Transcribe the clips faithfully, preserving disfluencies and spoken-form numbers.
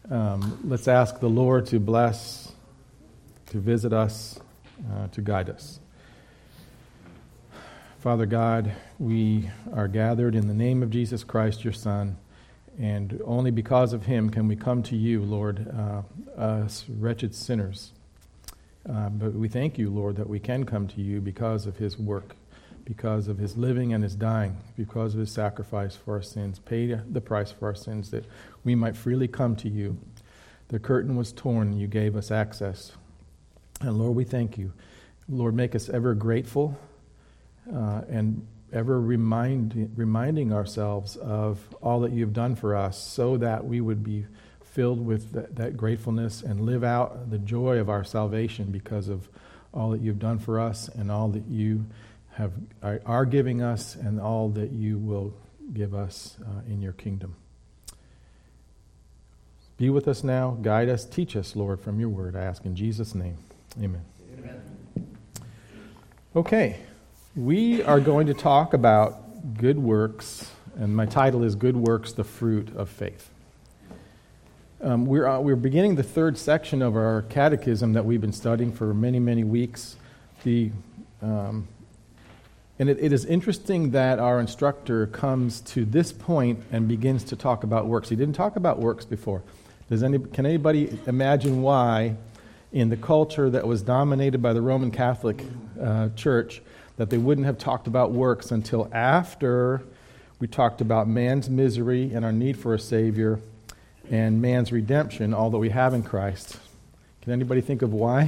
Um, let's ask the Lord to bless, to visit us, uh, to guide us. Father God, we are gathered in the name of Jesus Christ, your Son, and only because of him can we come to you, Lord, uh, us wretched sinners. Uh, but we thank you, Lord, that we can come to you because of his work, because of his living and his dying, because of his sacrifice for our sins, paid the price for our sins, that we might freely come to you. The curtain was torn, and you gave us access. And Lord, we thank you. Lord, make us ever grateful uh, and ever remind, reminding ourselves of all that you've done for us, so that we would be filled with that, that gratefulness and live out the joy of our salvation because of all that you've done for us and all that you have are, are giving us and all that you will give us uh, in your kingdom. Be with us now, guide us, teach us, Lord, from your word, I ask in Jesus' name. Amen. Amen. Okay, we are going to talk about good works, and my title is Good Works, the Fruit of Faith. Um, we're, uh, we're beginning the third section of our catechism that we've been studying for many, many weeks. The um, And it, it is interesting that our instructor comes to this point and begins to talk about works. He didn't talk about works before. Does any, can anybody imagine why, in the culture that was dominated by the Roman Catholic uh, Church, that they wouldn't have talked about works until after we talked about man's misery and our need for a Savior and man's redemption, all that we have in Christ? Can anybody think of why?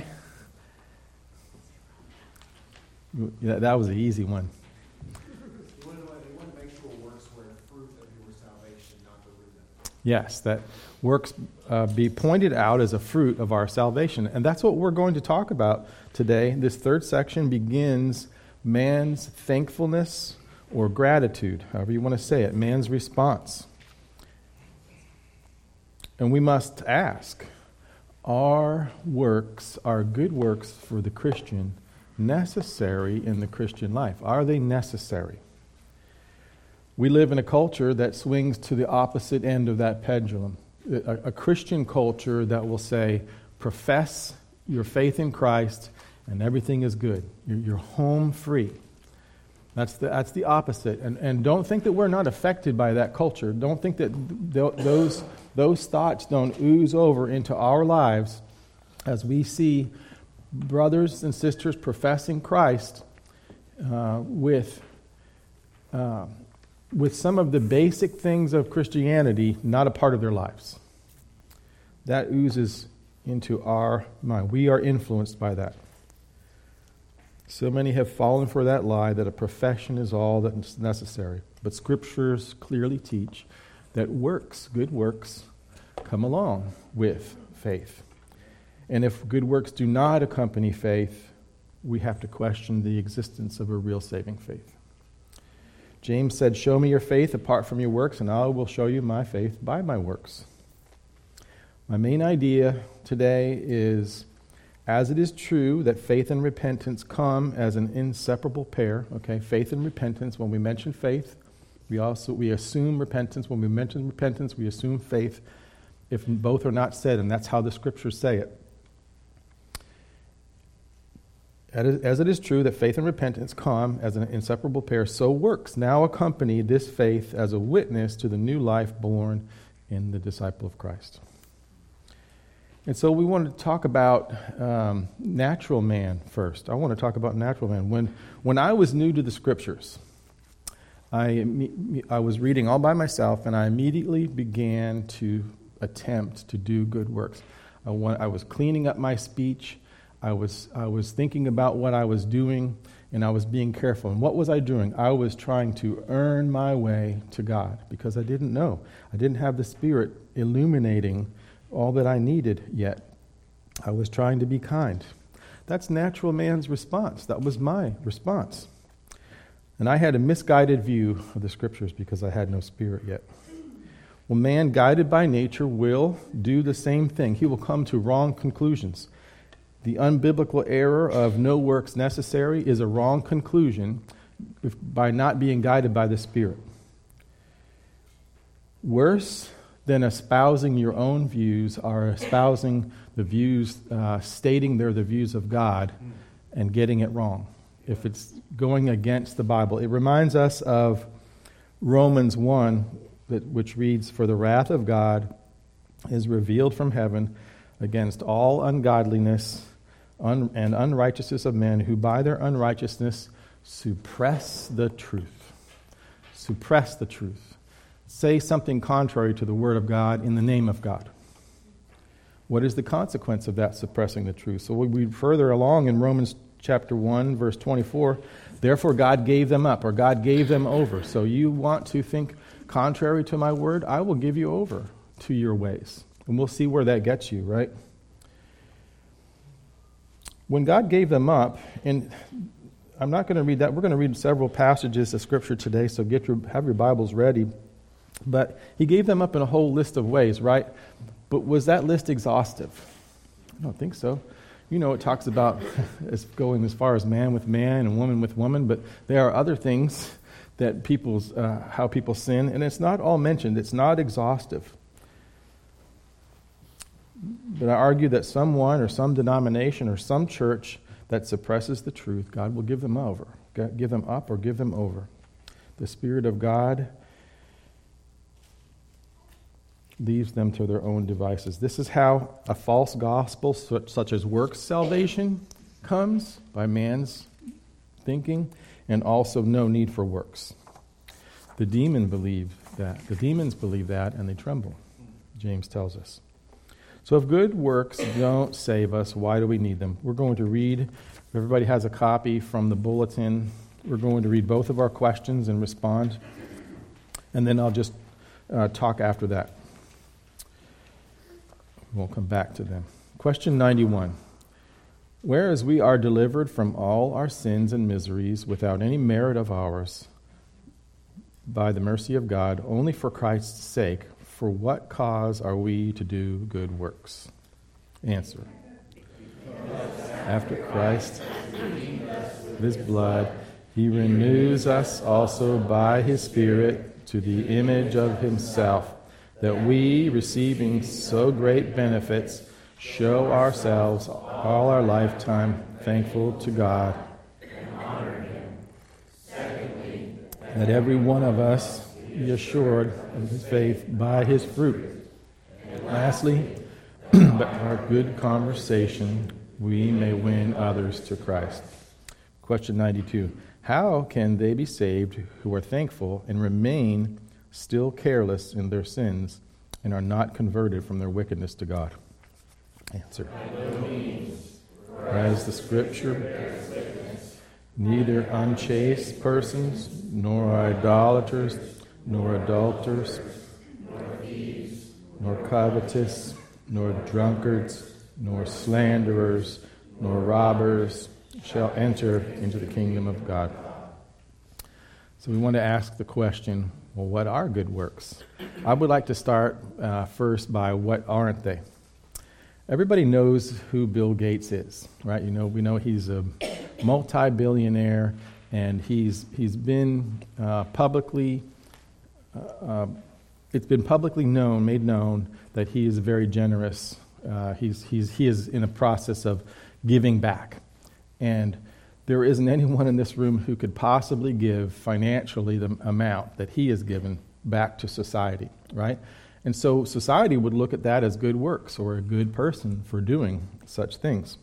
Yeah, that was the easy one. They want to make sure works were a fruit of your salvation, not the root of it. Yes, that works uh, be pointed out as a fruit of our salvation. And that's what we're going to talk about today. This third section begins man's thankfulness or gratitude, however you want to say it, man's response. And we must ask, are works, are good works for the Christian necessary in the Christian life? Are they necessary? We live in a culture that swings to the opposite end of that pendulum. A, a Christian culture that will say, profess your faith in Christ and everything is good. You're, you're home free. That's the, that's the opposite. And, and don't think that we're not affected by that culture. Don't think that th- those, those thoughts don't ooze over into our lives as we see brothers and sisters professing Christ uh, with uh, with some of the basic things of Christianity not a part of their lives. That oozes into our mind. We are influenced by that. So many have fallen for that lie that a profession is all that's necessary. But scriptures clearly teach that works, good works, come along with faith. And if good works do not accompany faith, we have to question the existence of a real saving faith. James said, show me your faith apart from your works, and I will show you my faith by my works. My main idea today is, as it is true that faith and repentance come as an inseparable pair, okay, faith and repentance, when we mention faith, we also we assume repentance. When we mention repentance, we assume faith, if both are not said, and that's how the scriptures say it. As it is true that faith and repentance come as an inseparable pair, so works now accompany this faith as a witness to the new life born in the disciple of Christ. And so we want to talk about um, natural man first. I want to talk about natural man. When when I was new to the scriptures, I, I was reading all by myself, and I immediately began to attempt to do good works. I, want, I was cleaning up my speech. I was I was thinking about what I was doing, and I was being careful. And what was I doing? I was trying to earn my way to God because I didn't know. I didn't have the Spirit illuminating all that I needed yet. I was trying to be kind. That's natural man's response. That was my response. And I had a misguided view of the scriptures because I had no Spirit yet. Well, man guided by nature will do the same thing. He will come to wrong conclusions. The unbiblical error of no works necessary is a wrong conclusion by not being guided by the Spirit. Worse than espousing your own views or espousing the views, uh, stating they're the views of God and getting it wrong. If it's going against the Bible. It reminds us of Romans one, that, which reads, "For the wrath of God is revealed from heaven against all ungodliness un- and unrighteousness of men who by their unrighteousness suppress the truth." Suppress the truth. Say something contrary to the Word of God in the name of God. What is the consequence of that suppressing the truth? So we read further along in Romans chapter one, verse twenty-four, "Therefore God gave them up," or God gave them over. So you want to think contrary to my word? I will give you over to your ways. And we'll see where that gets you, right? When God gave them up, and I'm not going to read that. We're going to read several passages of Scripture today, so get your have your Bibles ready. But he gave them up in a whole list of ways, right? But was that list exhaustive? I don't think so. You know, it talks about as going as far as man with man and woman with woman, but there are other things that people's uh, how people sin, and it's not all mentioned. It's not exhaustive. But I argue that someone or some denomination or some church that suppresses the truth, God will give them over, give them up or give them over. The Spirit of God leaves them to their own devices. This is how a false gospel such, such as works salvation comes, by man's thinking, and also no need for works. The demon believe that. The demons believe that, and they tremble, James tells us. So if good works don't save us, why do we need them? We're going to read, if everybody has a copy from the bulletin, we're going to read both of our questions and respond, and then I'll just uh, talk after that. We'll come back to them. Question ninety-one. Whereas we are delivered from all our sins and miseries without any merit of ours, by the mercy of God, only for Christ's sake, for what cause are we to do good works? Answer. After Christ, with his blood, he renews us also by his Spirit to the image of himself, that we, receiving so great benefits, show ourselves all our lifetime thankful to God. That every one of us be assured of his faith by his fruit. Lastly, by our good conversation, we may win others to Christ. Question ninety-two. How can they be saved who are thankful and remain still careless in their sins and are not converted from their wickedness to God? Answer. As the Scripture, neither unchaste persons, nor idolaters, nor adulterers, nor covetous, nor drunkards, nor slanderers, nor robbers shall enter into the kingdom of God. So we want to ask the question, well, what are good works? I would like to start uh, first by what aren't they? Everybody knows who Bill Gates is, right? You know, we know he's a multi-billionaire, and he's he's been uh, publicly, uh, uh, it's been publicly known, made known that he is very generous. Uh, he's he's he is in a process of giving back, and there isn't anyone in this room who could possibly give financially the amount that he has given back to society, right? And so society would look at that as good works or a good person for doing such things.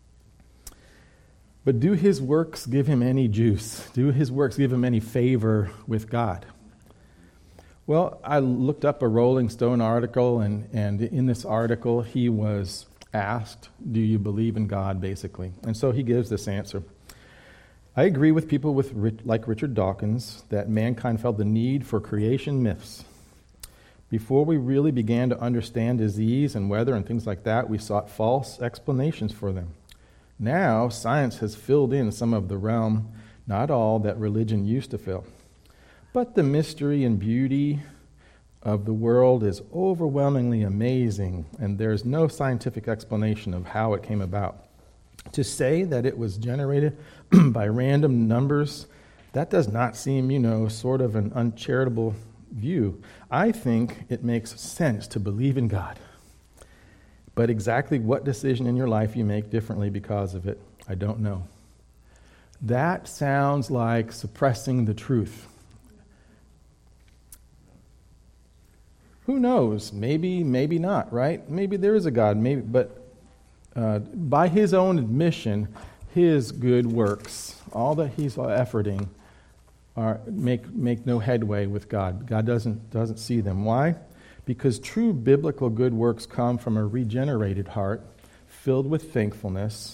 But do his works give him any juice? Do his works give him any favor with God? Well, I looked up a Rolling Stone article, and, and in this article he was asked, do you believe in God, basically? And so he gives this answer. I agree with people with like Richard Dawkins that mankind felt the need for creation myths. Before we really began to understand disease and weather and things like that, we sought false explanations for them. Now, science has filled in some of the realm, not all, that religion used to fill. But the mystery and beauty of the world is overwhelmingly amazing, and there's no scientific explanation of how it came about. To say that it was generated by random numbers, that does not seem, you know, sort of an uncharitable view. I think it makes sense to believe in God. But exactly what decision in your life you make differently because of it, I don't know. That sounds like suppressing the truth. Who knows? Maybe, maybe not, right? Maybe there is a God, maybe, but uh, by his own admission, his good works, all that he's efforting, are make make no headway with God. God doesn't doesn't see them. Why? Because true biblical good works come from a regenerated heart, filled with thankfulness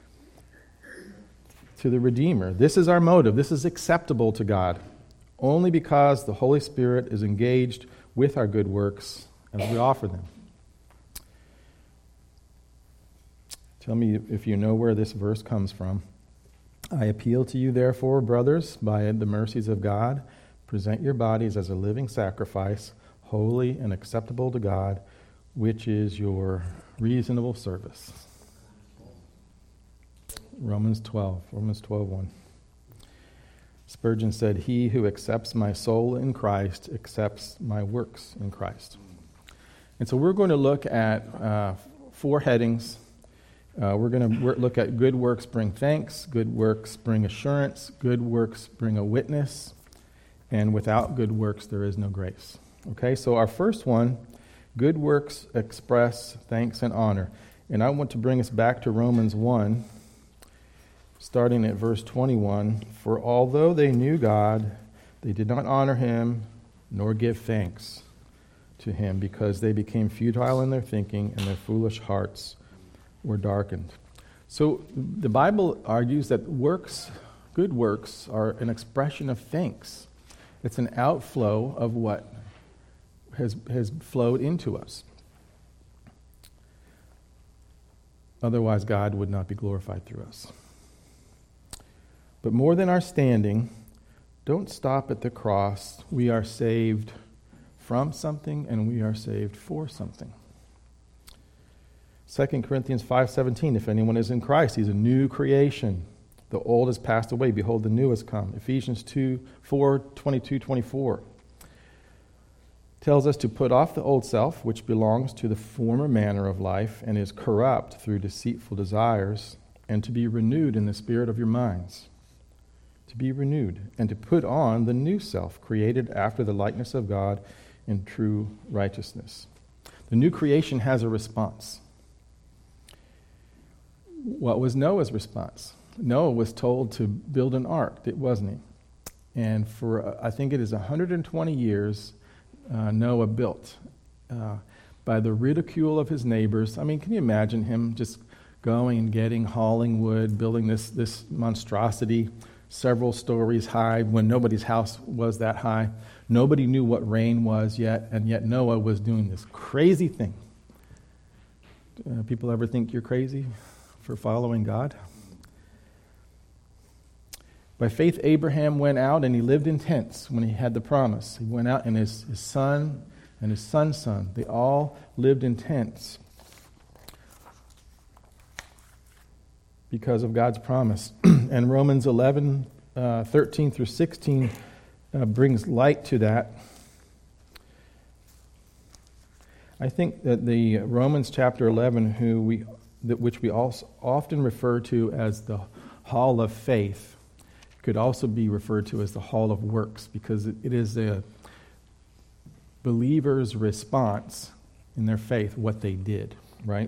to the Redeemer. This is our motive. This is acceptable to God, only because the Holy Spirit is engaged with our good works as we offer them. Tell me if you know where this verse comes from. I appeal to you, therefore, brothers, by the mercies of God, present your bodies as a living sacrifice, holy and acceptable to God, which is your reasonable service. Romans twelve, Romans twelve one. Spurgeon said, he who accepts my soul in Christ accepts my works in Christ. And so we're going to look at uh, four headings. Uh, we're going to look at good works bring thanks, good works bring assurance, good works bring a witness, and without good works there is no grace. Okay, so our first one, good works express thanks and honor. And I want to bring us back to Romans one, starting at verse twenty-one. For although they knew God, they did not honor him nor give thanks to him, because they became futile in their thinking and their foolish hearts were darkened. So the Bible argues that works, good works, are an expression of thanks. It's an outflow of what has has flowed into us. Otherwise, God would not be glorified through us. But more than our standing, don't stop at the cross. We are saved from something, and we are saved for something. Second Corinthians five seventeen, if anyone is in Christ, he's a new creation. The old has passed away. Behold, the new has come. Ephesians two, four, twenty-two, twenty-four tells us to put off the old self, which belongs to the former manner of life and is corrupt through deceitful desires, and to be renewed in the spirit of your minds. To be renewed, and to put on the new self, created after the likeness of God in true righteousness. The new creation has a response. What was Noah's response? Noah was told to build an ark, wasn't he? And for, uh, I think it is one hundred twenty years, uh, Noah built. Uh, by the ridicule of his neighbors. I mean, can you imagine him just going and getting, hauling wood, building this, this monstrosity several stories high when nobody's house was that high. Nobody knew what rain was yet, and yet Noah was doing this crazy thing. Uh, people ever think you're crazy for following God? By faith, Abraham went out and he lived in tents when he had the promise. He went out and his, his son and his son's son, they all lived in tents because of God's promise. And Romans eleven, uh, thirteen through sixteen uh, brings light to that. I think that the Romans chapter eleven, who we, that which we also often refer to as the hall of faith, could also be referred to as the hall of works, because it, it is a believer's response in their faith, what they did, right?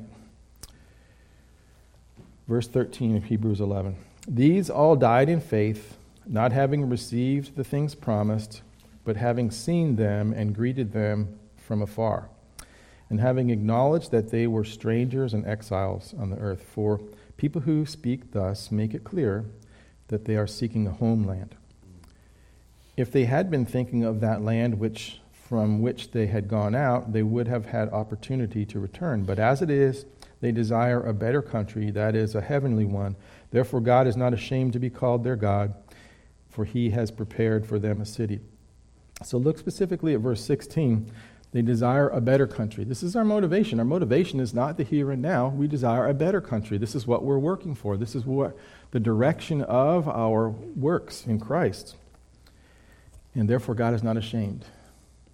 Verse thirteen of Hebrews eleven. These all died in faith, not having received the things promised, but having seen them and greeted them from afar, and having acknowledged that they were strangers and exiles on the earth. For people who speak thus make it clear that they are seeking a homeland. If they had been thinking of that land which from which they had gone out, they would have had opportunity to return. But as it is, they desire a better country, that is, a heavenly one. Therefore God is not ashamed to be called their God, for he has prepared for them a city. So look specifically at verse sixteen. They desire a better country. This is our motivation. Our motivation is not the here and now. We desire a better country. This is what we're working for. This is what the direction of our works in Christ. And therefore God is not ashamed.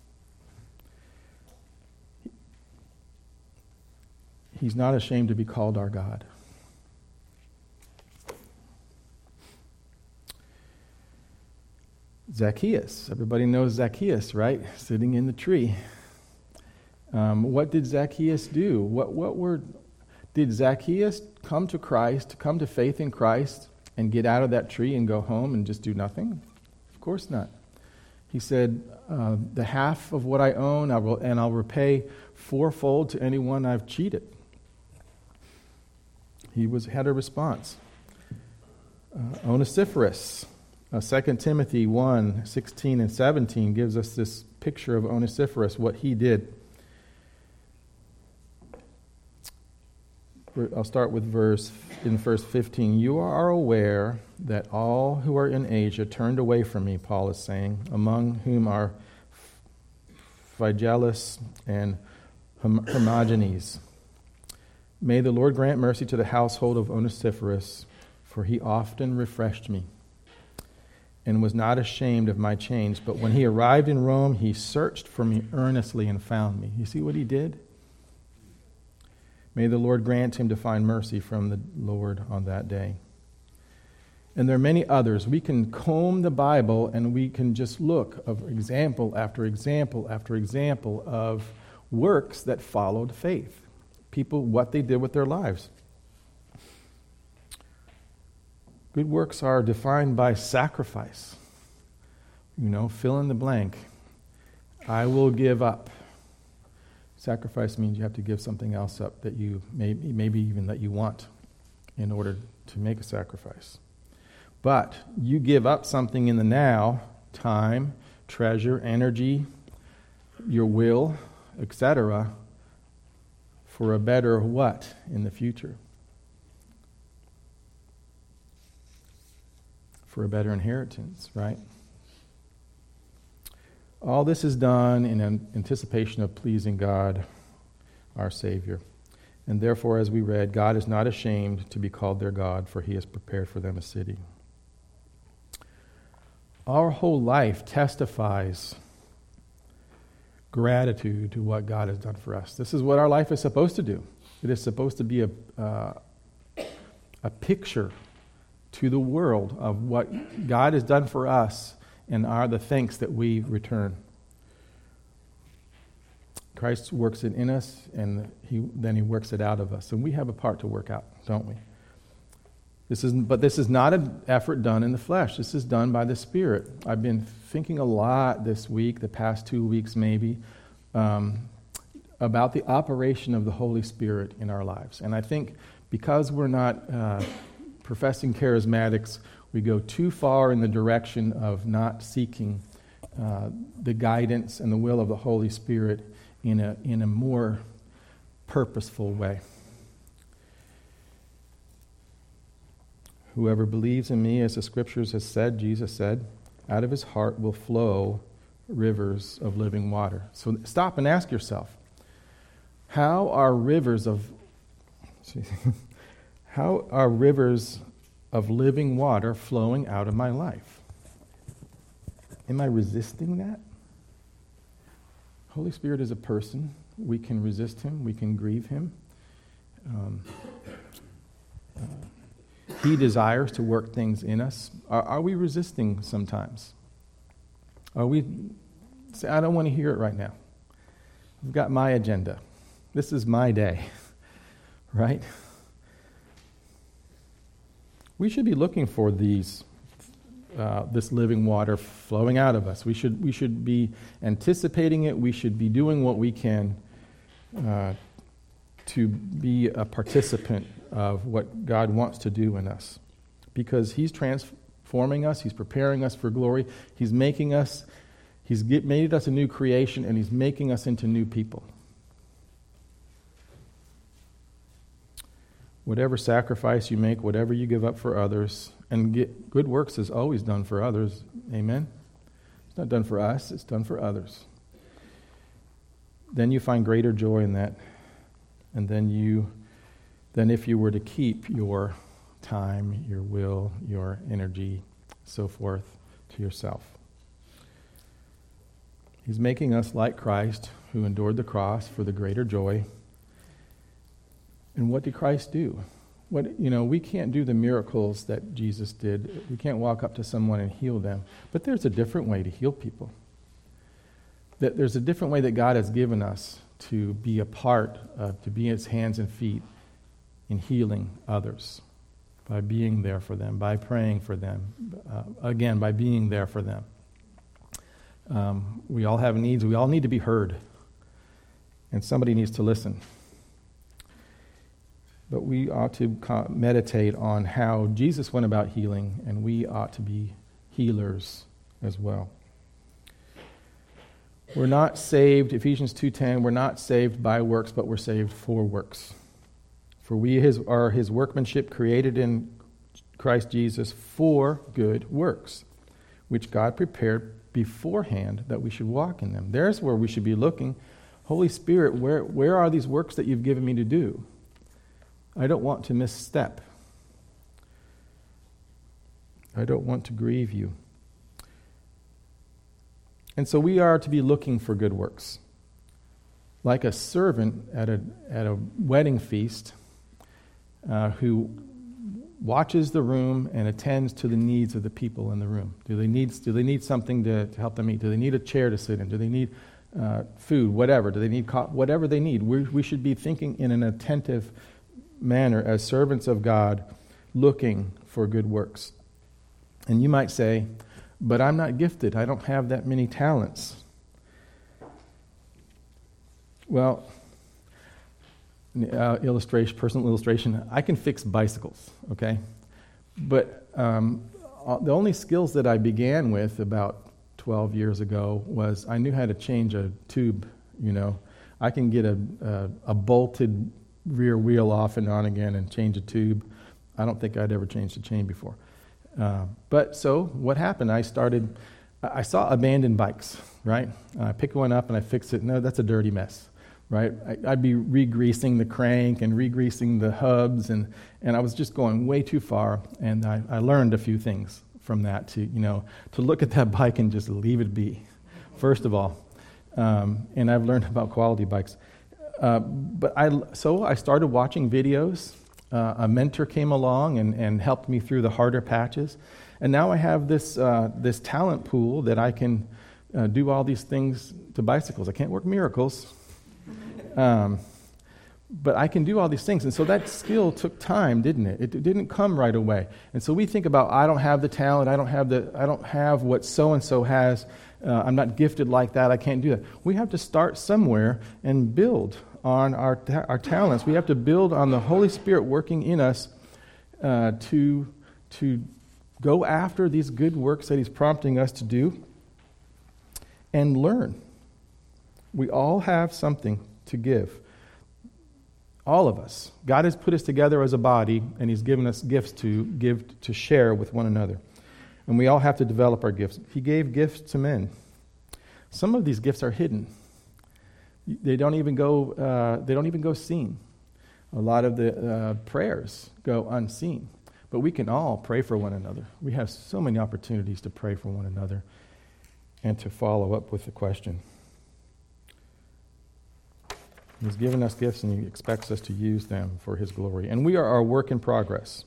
He's not ashamed to be called our God. Zacchaeus. Everybody knows Zacchaeus, right? Sitting in the tree. Um, what did Zacchaeus do? What what were did Zacchaeus come to Christ, come to faith in Christ, and get out of that tree and go home and just do nothing? Of course not. He said, uh, "The half of what I own, I will, and I'll repay fourfold to anyone I've cheated." He was had a response. Uh, Onesiphorus. Uh, Second Timothy one, sixteen and seventeen gives us this picture of Onesiphorus, what he did. I'll start with verse in verse fifteen. You are aware that all who are in Asia turned away from me, Paul is saying, among whom are Phygellus and Hermogenes. May the Lord grant mercy to the household of Onesiphorus, for he often refreshed me and was not ashamed of my chains. But when he arrived in Rome, he searched for me earnestly and found me. You see what he did? May the Lord grant him to find mercy from the Lord on that day. And there are many others. We can comb the Bible and we can just look of example after example after example of works that followed faith. People, what they did with their lives. Good works are defined by sacrifice. You know, fill in the blank. I will give up. Sacrifice means you have to give something else up that you, maybe, maybe even that you want in order to make a sacrifice. But you give up something in the now, time, treasure, energy, your will, et cetera, for a better what in the future? For a better inheritance, right? All this is done in anticipation of pleasing God, our Savior. And therefore, as we read, God is not ashamed to be called their God, for he has prepared for them a city. Our whole life testifies gratitude to what God has done for us. This is what our life is supposed to do. It is supposed to be a, uh, a picture to the world of what God has done for us and are the thanks that we return. Christ works it in us, and he, then he works it out of us. And we have a part to work out, don't we? This is, but this is not an effort done in the flesh. This is done by the Spirit. I've been thinking a lot this week, the past two weeks maybe, um, about the operation of the Holy Spirit in our lives. And I think because we're not uh, professing charismatics, we go too far in the direction of not seeking uh, the guidance and the will of the Holy Spirit in a in a more purposeful way. Whoever believes in me, as the Scriptures has said, Jesus said, out of his heart will flow rivers of living water. So stop and ask yourself, how are rivers of how are rivers of living water flowing out of my life? Am I resisting that? Holy Spirit is a person. We can resist him. We can grieve him. Um, uh, he desires to work things in us. Are, are we resisting sometimes? Are we say, I don't want to hear it right now. I've got my agenda. This is my day. Right? We should be looking for these, uh, this living water flowing out of us. We should we should be anticipating it. We should be doing what we can uh, to be a participant of what God wants to do in us, because He's transforming us. He's preparing us for glory. He's making us. He's get, made us a new creation, and He's making us into new people. Whatever sacrifice you make, whatever you give up for others, and get, good works is always done for others. Amen? It's not done for us, it's done for others. Then you find greater joy in that. And then you, then if you were to keep your time, your will, your energy, so forth, to yourself. He's making us like Christ, who endured the cross for the greater joy. And what did Christ do? What, you know, we can't do the miracles that Jesus did. We can't walk up to someone and heal them. But there's a different way to heal people. That there's a different way that God has given us to be a part of, to be his hands and feet in healing others, by being there for them, by praying for them, uh, again, by being there for them. Um, we all have needs. We all need to be heard. And somebody needs to listen. But we ought to meditate on how Jesus went about healing, and we ought to be healers as well. We're not saved, Ephesians two ten, we're not saved by works, but we're saved for works. For we his, are his workmanship created in Christ Jesus for good works, which God prepared beforehand that we should walk in them. There's where we should be looking. Holy Spirit, where, where are these works that you've given me to do? I don't want to misstep. I don't want to grieve you. And so we are to be looking for good works. Like a servant at a at a wedding feast uh, who watches the room and attends to the needs of the people in the room. Do they need do they need something to, to help them eat? Do they need a chair to sit in? Do they need uh, food? Whatever. Do they need co- whatever they need? We we should be thinking in an attentive manner as servants of God, looking for good works. And you might say, but I'm not gifted. I don't have that many talents. Well, uh, illustration, personal illustration, I can fix bicycles, okay? But um, the only skills that I began with about twelve years ago was I knew how to change a tube, you know. I can get a, a, a bolted rear wheel off and on again and change a tube. I don't think I'd ever changed a chain before. Uh, but so what happened? I started, I saw abandoned bikes, right? I pick one up and I fix it. No, that's a dirty mess, right? I, I'd be re-greasing the crank and re-greasing the hubs, and, and I was just going way too far. And I, I learned a few things from that to, you know, to look at that bike and just leave it be, first of all. Um, and I've learned about quality bikes. Uh, but I, so I started watching videos. Uh, a mentor came along and, and helped me through the harder patches. And now I have this uh, this talent pool that I can uh, do all these things to bicycles. I can't work miracles, um, but I can do all these things. And so that skill took time, didn't it? It didn't come right away. And so we think about, I don't have the talent, I don't have the, I don't have what so-and-so has, uh, I'm not gifted like that, I can't do that. We have to start somewhere and build on our ta- our talents. We have to build on the Holy Spirit working in us uh, to to go after these good works that he's prompting us to do and learn. We all have something to give. All of us. God has put us together as a body, and he's given us gifts to give, to share with one another. And we all have to develop our gifts. He gave gifts to men. Some of these gifts are hidden. They don't even go. Uh, they don't even go seen. A lot of the uh, prayers go unseen, but we can all pray for one another. We have so many opportunities to pray for one another, and to follow up with the question. He's given us gifts, and he expects us to use them for his glory. And we are our work in progress.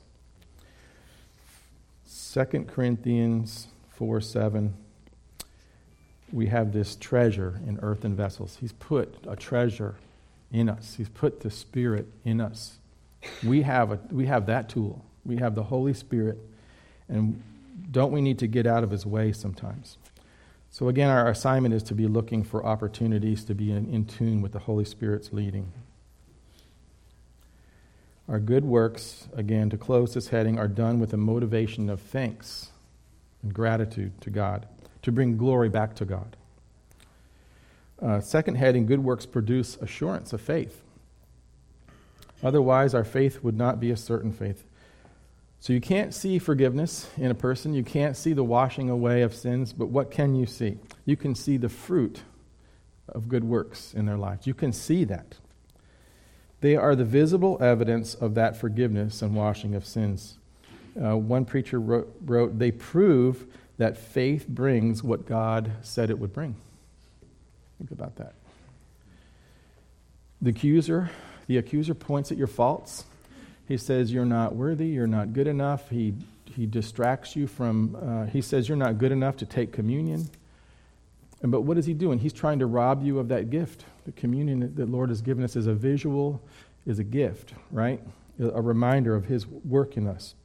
Second Corinthians four seven. We have this treasure in earthen vessels. He's put a treasure in us. He's put the Spirit in us. We have a, we have that tool. We have the Holy Spirit. And don't we need to get out of his way sometimes? So again, our assignment is to be looking for opportunities to be in, in tune with the Holy Spirit's leading. Our good works, again, to close this heading, are done with a motivation of thanks and gratitude to God, to bring glory back to God. Uh, second heading, good works produce assurance of faith. Otherwise, our faith would not be a certain faith. So you can't see forgiveness in a person. You can't see the washing away of sins, but what can you see? You can see the fruit of good works in their lives. You can see that. They are the visible evidence of that forgiveness and washing of sins. Uh, one preacher wrote, wrote, they prove that faith brings what God said it would bring. Think about that. The accuser The accuser points at your faults. He says you're not worthy, you're not good enough. He he distracts you from, uh, he says you're not good enough to take communion. And but what is he doing? He's trying to rob you of that gift. The communion that the Lord has given us as a visual, is a gift, right? A reminder of his work in us.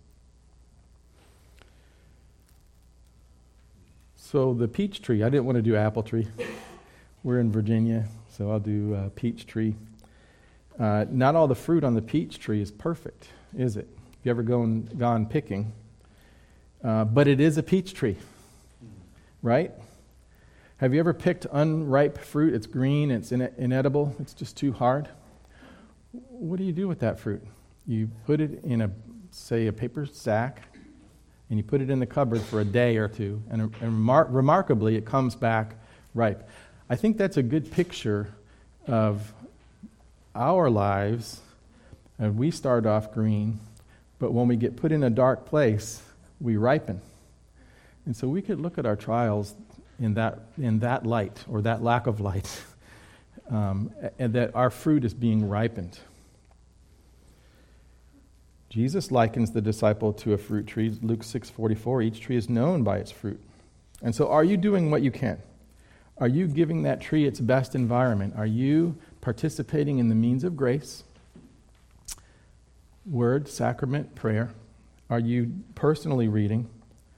So the peach tree, I didn't want to do apple tree. We're in Virginia, so I'll do uh, peach tree. Uh, not all the fruit on the peach tree is perfect, is it? If you ever gone, gone picking. Uh, but it is a peach tree, right? Have you ever picked unripe fruit? It's green, it's in- inedible, it's just too hard. What do you do with that fruit? You put it in a, say, a paper sack, and you put it in the cupboard for a day or two, and, and remar- remarkably, it comes back ripe. I think that's a good picture of our lives. And we start off green, but when we get put in a dark place, we ripen. And so we could look at our trials in that in that light, or that lack of light, um, and that our fruit is being ripened. Jesus likens the disciple to a fruit tree. Luke six forty-four, each tree is known by its fruit. And so are you doing what you can? Are you giving that tree its best environment? Are you participating in the means of grace? Word, sacrament, prayer. Are you personally reading?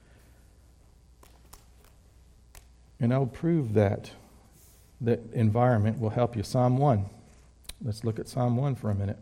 And I'll prove that that environment will help you. Psalm one. Let's look at Psalm one for a minute.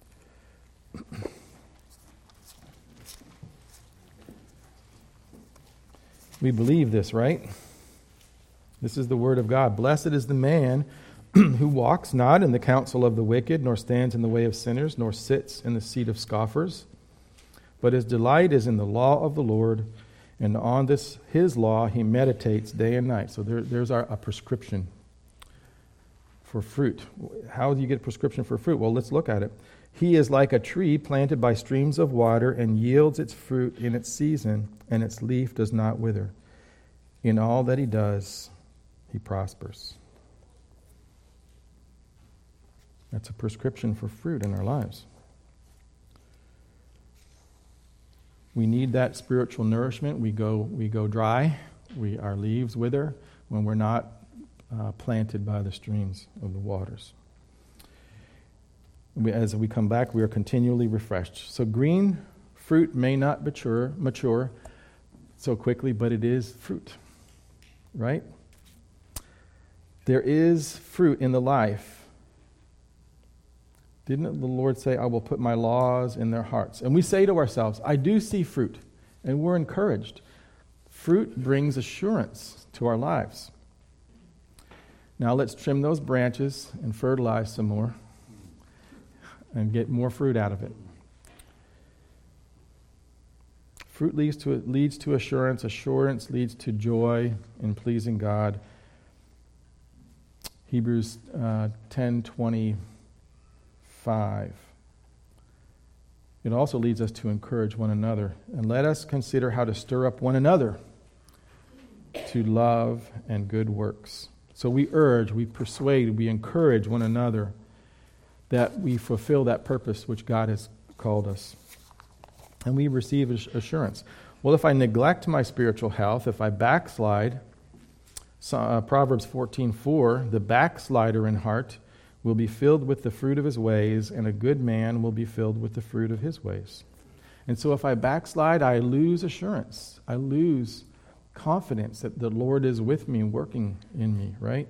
We believe this, right? This is the word of God. Blessed is the man who walks not in the counsel of the wicked, nor stands in the way of sinners, nor sits in the seat of scoffers. But his delight is in the law of the Lord, and on this his law he meditates day and night. So there, there's our, a prescription for fruit. How do you get a prescription for fruit? Well, let's look at it. He is like a tree planted by streams of water and yields its fruit in its season, and its leaf does not wither. In all that he does, he prospers. That's a prescription for fruit in our lives. We need that spiritual nourishment. We go we go dry. We our leaves wither when we're not uh, planted by the streams of the waters. We, as we come back, we are continually refreshed. So green fruit may not mature mature so quickly, but it is fruit, right? There is fruit in the life. Didn't the Lord say, I will put my laws in their hearts? And we say to ourselves, I do see fruit, and we're encouraged. Fruit brings assurance to our lives. Now let's trim those branches and fertilize some more and get more fruit out of it. Fruit leads to leads to assurance. Assurance leads to joy in pleasing God. Hebrews uh, ten twenty-five. It also leads us to encourage one another. And let us consider how to stir up one another to love and good works. So we urge, we persuade, we encourage one another that we fulfill that purpose which God has called us. And we receive assurance. Well, if I neglect my spiritual health, if I backslide, so, uh, Proverbs fourteen four, the backslider in heart will be filled with the fruit of his ways, and a good man will be filled with the fruit of his ways. And so if I backslide, I lose assurance. I lose confidence that the Lord is with me, working in me, right?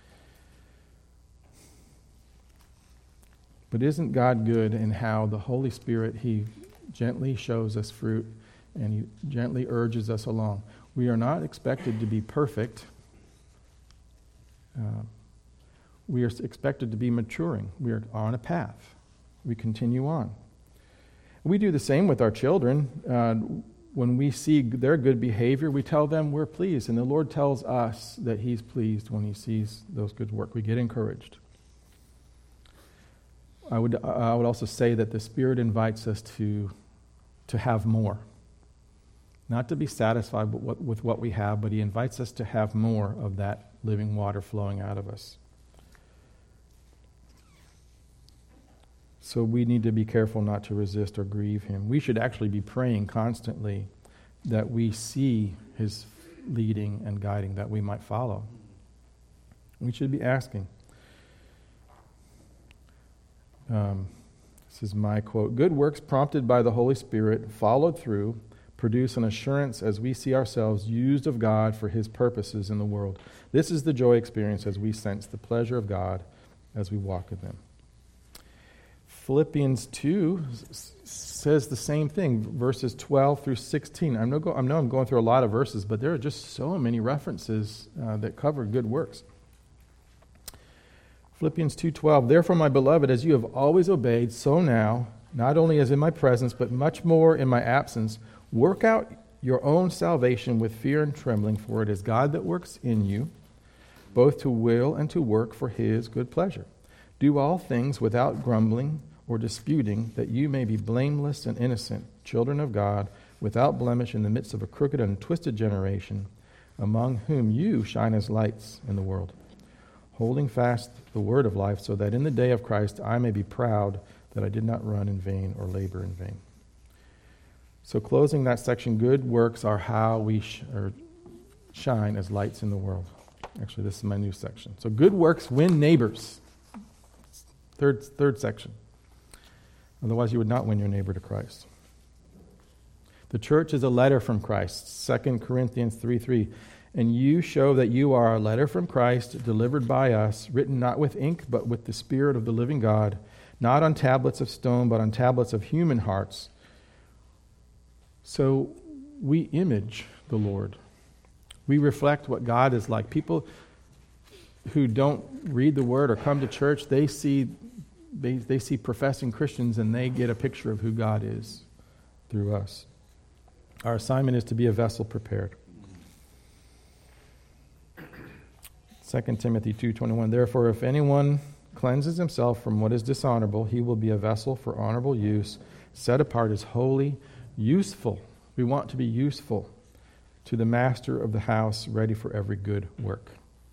But isn't God good in how the Holy Spirit, he gently shows us fruit and he gently urges us along? We are not expected to be perfect. Uh, we are expected to be maturing. We are on a path. We continue on. We do the same with our children. Uh, when we see their good behavior, we tell them we're pleased. And the Lord tells us that he's pleased when he sees those good work. We get encouraged. I would I would also say that the Spirit invites us to, to have more. Not to be satisfied with what, with what we have, but he invites us to have more of that living water flowing out of us. So we need to be careful not to resist or grieve him. We should actually be praying constantly that we see his leading and guiding, that we might follow. We should be asking. Um, this is my quote. Good works prompted by the Holy Spirit, followed through, produce an assurance as we see ourselves used of God for his purposes in the world. This is the joy experience as we sense the pleasure of God as we walk with him. Philippians two s- says the same thing, verses twelve through sixteen. I know, go, I know I'm going through a lot of verses, but there are just so many references uh, that cover good works. Philippians two twelve, therefore, my beloved, as you have always obeyed, so now, not only as in my presence, but much more in my absence, work out your own salvation with fear and trembling, for it is God that works in you, both to will and to work for his good pleasure. Do all things without grumbling or disputing, that you may be blameless and innocent, children of God, without blemish in the midst of a crooked and twisted generation, among whom you shine as lights in the world, holding fast the word of life, so that in the day of Christ I may be proud that I did not run in vain or labor in vain. So closing that section, good works are how we sh- or shine as lights in the world. Actually, this is my new section. So good works win neighbors. Third, third section. Otherwise, you would not win your neighbor to Christ. The church is a letter from Christ. Second Corinthians three three. And you show that you are a letter from Christ, delivered by us, written not with ink, but with the Spirit of the living God, not on tablets of stone, but on tablets of human hearts. So we image the Lord. We reflect what God is like. People who don't read the Word or come to church, they see they, they see professing Christians and they get a picture of who God is through us. Our assignment is to be a vessel prepared. Second Timothy two twenty-one, therefore if anyone cleanses himself from what is dishonorable, he will be a vessel for honorable use, set apart as holy, useful. We want to be useful to the master of the house, ready for every good work.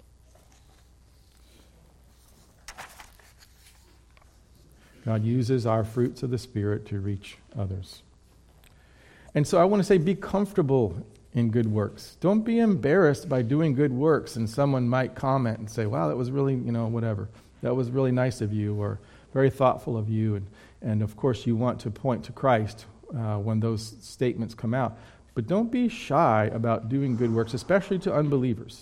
God uses our fruits of the Spirit to reach others. And so I want to say, be comfortable in good works. Don't be embarrassed by doing good works, and someone might comment and say, wow, that was really, you know, whatever. That was really nice of you, or very thoughtful of you. And, and of course, you want to point to Christ uh, when those statements come out. But don't be shy about doing good works, especially to unbelievers.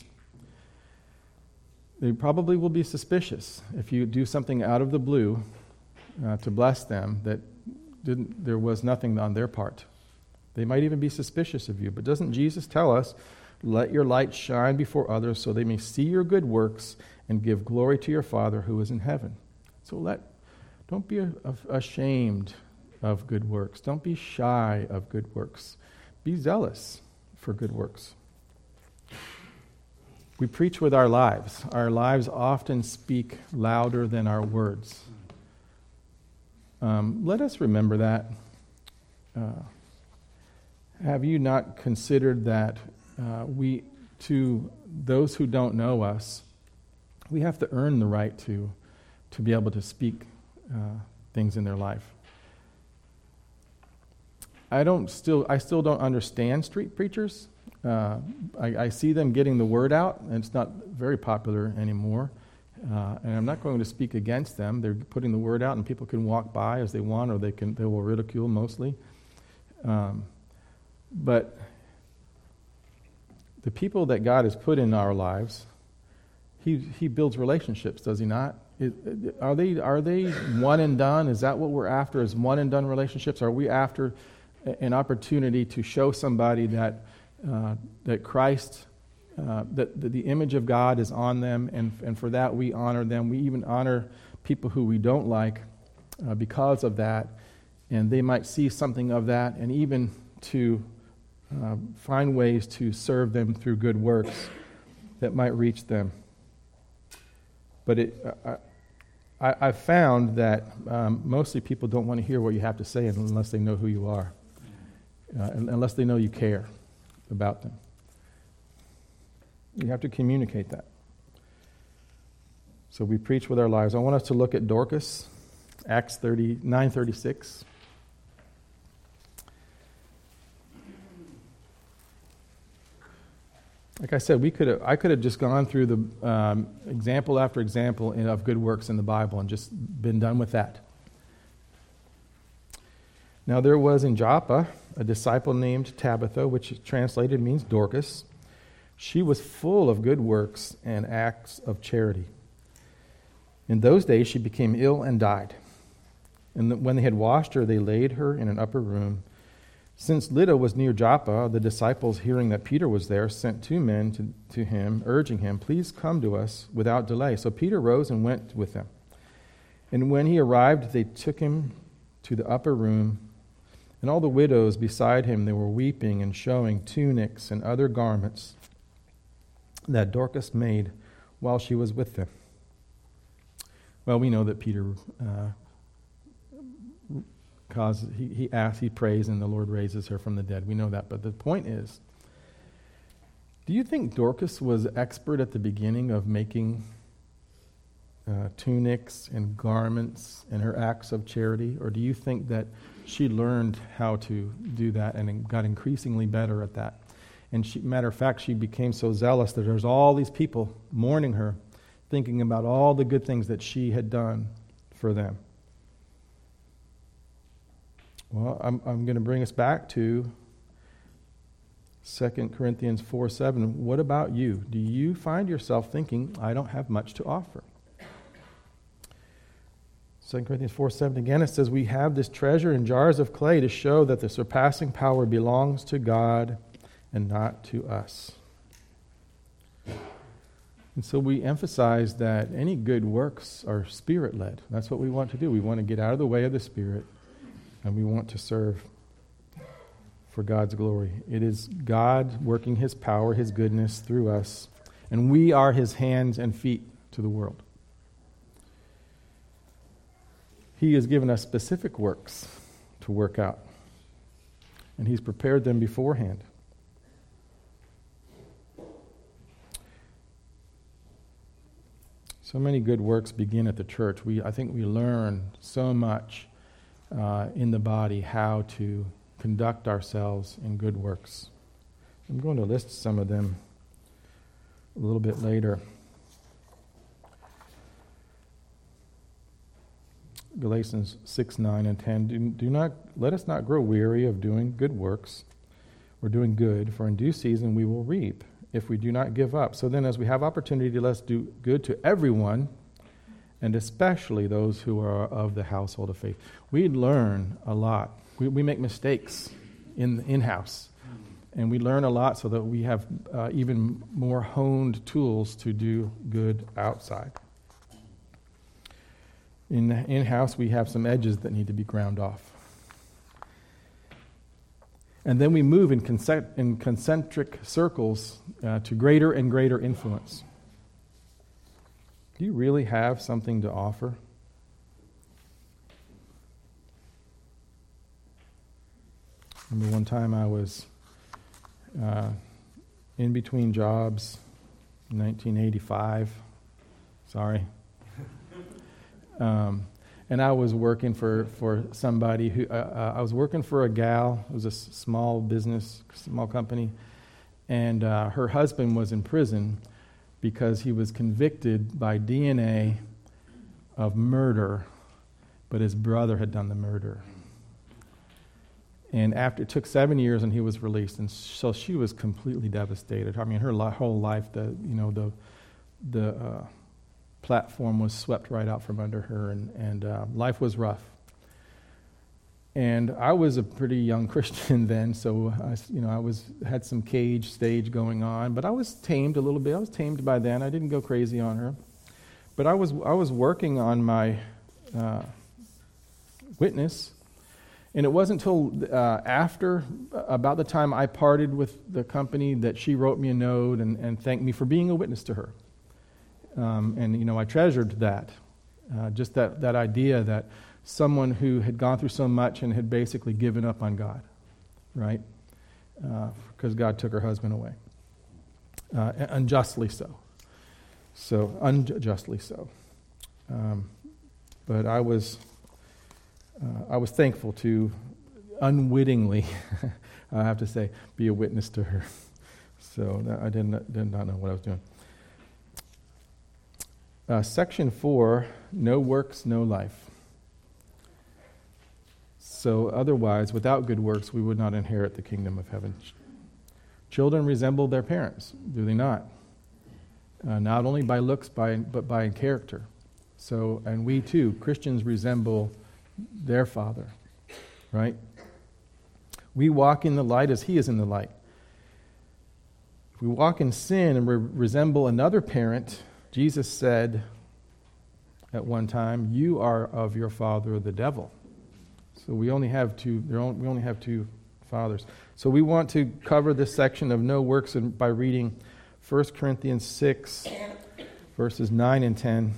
They probably will be suspicious if you do something out of the blue uh, to bless them that didn't. There was nothing on their part. They might even be suspicious of you. But doesn't Jesus tell us, let your light shine before others so they may see your good works and give glory to your Father who is in heaven? So let, don't be ashamed of good works. Don't be shy of good works. Be zealous for good works. We preach with our lives. Our lives often speak louder than our words. Um, let us remember that. Uh, Have you not considered that uh, we, to those who don't know us, we have to earn the right to, to be able to speak uh, things in their life? I don't still, I still don't understand street preachers. Uh, I, I see them getting the word out, and it's not very popular anymore. Uh, and I'm not going to speak against them. They're putting the word out, and people can walk by as they want, or they can they will ridicule mostly. Um, But the people that God has put in our lives, He He builds relationships, does He not? It, it, are they are they one and done? Is that what we're after? Is one and done relationships? Are we after an opportunity to show somebody that uh, that Christ, uh, that, that the image of God is on them, and and for that we honor them. We even honor people who we don't like uh, because of that, and they might see something of that, and even to Uh, find ways to serve them through good works that might reach them. But it, uh, I, I've found that um, mostly people don't want to hear what you have to say unless they know who you are, uh, unless they know you care about them. You have to communicate that. So we preach with our lives. I want us to look at Dorcas, Acts thirty nine thirty six. Like I said, we could have, I could have just gone through the um, example after example in, of good works in the Bible and just been done with that. Now there was in Joppa a disciple named Tabitha, which translated means Dorcas. She was full of good works and acts of charity. In those days she became ill and died. And when they had washed her, they laid her in an upper room. Since Lydda was near Joppa, the disciples, hearing that Peter was there, sent two men to, to him, urging him, "Please come to us without delay." So Peter rose and went with them. And when he arrived, they took him to the upper room, and all the widows beside him, they were weeping and showing tunics and other garments that Dorcas made while she was with them. Well, we know that Peter uh, causes, he, he asks, he prays, and the Lord raises her from the dead. We know that. But the point is, do you think Dorcas was expert at the beginning of making uh, tunics and garments and her acts of charity? Or do you think that she learned how to do that and got increasingly better at that? And she, matter of fact, she became so zealous that there's all these people mourning her, thinking about all the good things that she had done for them. Well, I'm, I'm going to bring us back to Second Corinthians four seven. What about you? Do you find yourself thinking, I don't have much to offer? Second Corinthians four seven again, it says, "We have this treasure in jars of clay to show that the surpassing power belongs to God and not to us." And so we emphasize that any good works are Spirit-led. That's what we want to do. We want to get out of the way of the Spirit, and we want to serve for God's glory. It is God working His power, His goodness through us, and we are His hands and feet to the world. He has given us specific works to work out, and He's prepared them beforehand. So many good works begin at the church. We, I think we learn so much uh, in the body how to conduct ourselves in good works. I'm going to list some of them a little bit later. Galatians six, nine, and ten. Do, do not let us not grow weary of doing good works or doing good, for in due season we will reap if we do not give up. So then, as we have opportunity, let's do good to everyone, and especially those who are of the household of faith. We learn a lot. We, we make mistakes in in-house, and we learn a lot so that we have uh, even more honed tools to do good outside. In in-house, we have some edges that need to be ground off. And then we move in, concent- in concentric circles uh, to greater and greater influence. Do you really have something to offer? I remember one time I was uh, in between jobs, nineteen eighty-five. Sorry. Um, and I was working for, for somebody who, uh, uh, I was working for a gal. It was a s- small business, small company. And uh, her husband was in prison because he was convicted by D N A of murder, but his brother had done the murder. And after, it took seven years and he was released. And so she was completely devastated. I mean, her li- whole life, the, you know, the, the, uh, platform was swept right out from under her, and, and uh, life was rough. And I was a pretty young Christian then, so I, you know, I was had some cage stage going on, but I was tamed a little bit. I was tamed by then. I didn't go crazy on her, but I was I was working on my uh, witness, and it wasn't until uh, after about the time I parted with the company that she wrote me a note and, and thanked me for being a witness to her. Um, and, you know, I treasured that, uh, just that, that idea that someone who had gone through so much and had basically given up on God, right? Because uh, God took her husband away. Uh, unjustly so. So, unjustly so. Um, but I was uh, I was thankful to unwittingly, I have to say, be a witness to her. So that I did not, did not know what I was doing. Uh, section four, no works, no life. So otherwise, without good works, we would not inherit the kingdom of heaven. Ch- Children resemble their parents, do they not? Uh, not only by looks, by, but by character. So, and we too, Christians resemble their Father, right? We walk in the light as He is in the light. If we walk in sin and re- resemble another parent, Jesus said at one time, "You are of your father, the devil." So we only have two. There only, we only have two fathers. So we want to cover this section of no works by reading First Corinthians six, verses nine and ten.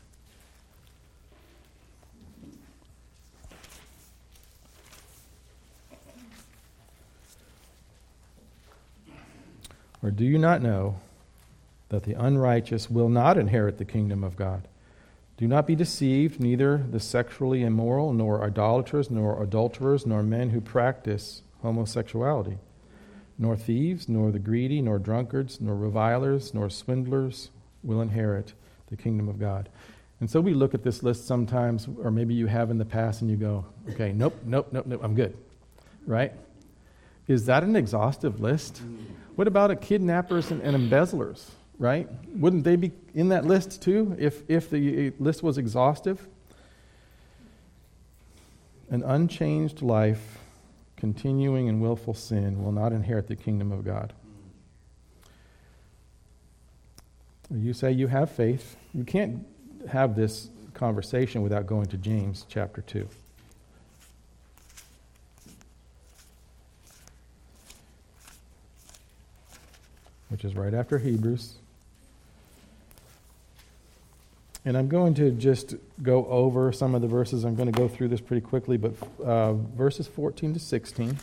Or do you not know that the unrighteous will not inherit the kingdom of God? Do not be deceived, neither the sexually immoral, nor idolaters, nor adulterers, nor men who practice homosexuality, nor thieves, nor the greedy, nor drunkards, nor revilers, nor swindlers will inherit the kingdom of God. And so we look at this list sometimes, or maybe you have in the past, and you go, okay, nope, nope, nope, nope, I'm good, right? Is that an exhaustive list? What about a kidnappers and, and embezzlers, right? Wouldn't they be in that list too if, if the list was exhaustive? An unchanged life, continuing in willful sin, will not inherit the kingdom of God. You say you have faith. You can't have this conversation without going to James chapter two. Which is right after Hebrews. And I'm going to just go over some of the verses. I'm going to go through this pretty quickly, but uh, verses fourteen to sixteen.